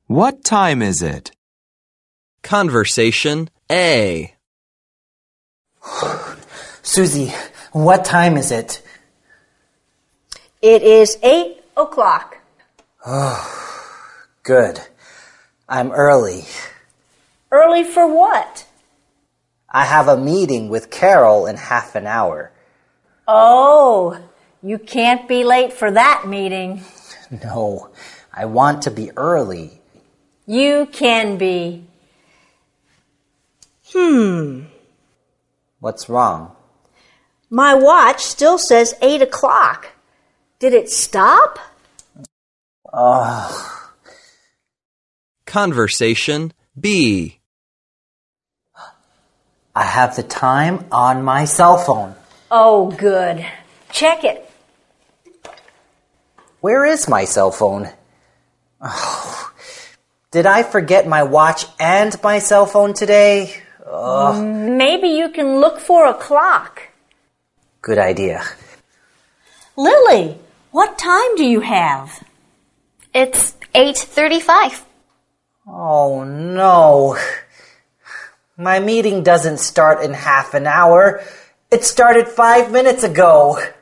What time is it? Conversation A. Susie, what time is it? It is 8 o'clock. Good. I'm early. Early for what? I have a meeting with Carol in half an hour. Oh, you can't be late for that meeting. No, I want to be early. You can be. What's wrong? My watch still says 8 o'clock. Did it stop? Conversation B. I have the time on my cell phone. Oh, good. Check it. Where is my cell phone? Did I forget my watch and my cell phone today? Maybe you can look for a clock. Good idea. Lily, what time do you have? It's 8:35. Oh, no. My meeting doesn't start in half an hour. It started 5 minutes ago.